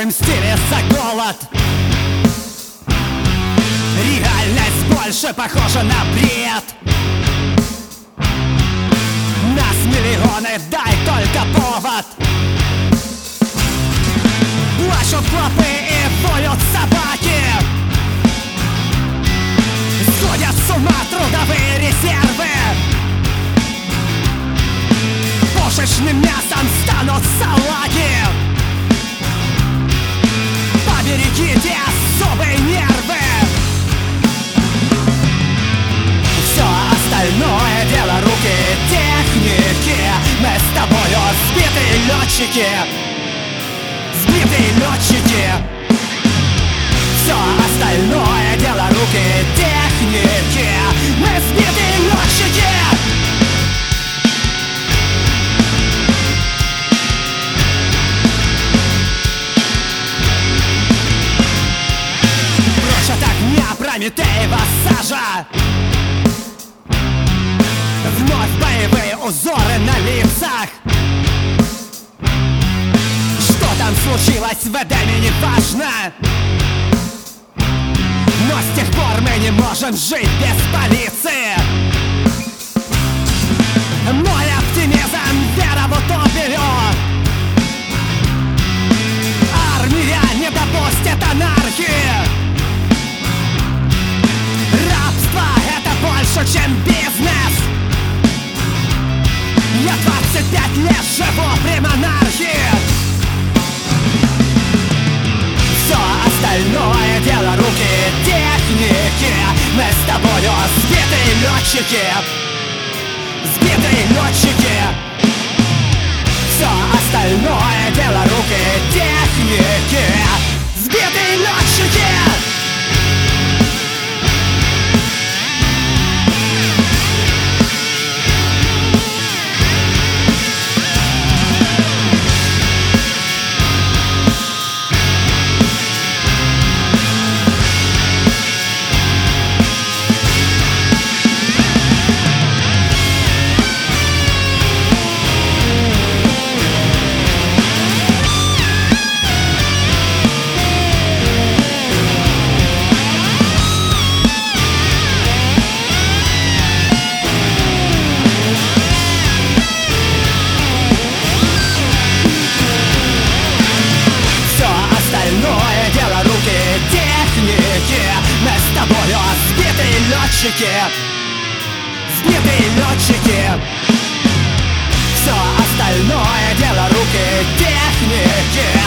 серым стиле за голод. Реальность больше похожа на бред. Нас миллионы, дай только повод. Плачут клопы и воют собаки. Сходят с ума трудовые резервы. Пушечным мясом станут салаги. Поберегите особые нервы. Все остальное дело руки техники. Мы с тобою сбитые летчики. Сбитые летчики. Все остальное дело руки техники. Мы сбитые летчики. Прочь от огня Прометеева сажа. Вновь боевые узоры на лицах. Что там случилось в Эдеме, не важно. Но с тех пор мы не можем жить без полиции. Мой оптимизм, вера в утопию. Армия не допустит анархии. Рабство — это больше, чем бизнес. Я 25 лет живу при монархии. Все остальное дело руки техники. Мы с тобою сбитые летчики. Сбитые летчики. Все остальное дело руки техники. Сбитые летчики. Сбитые летчики. Все остальное дело руки техники.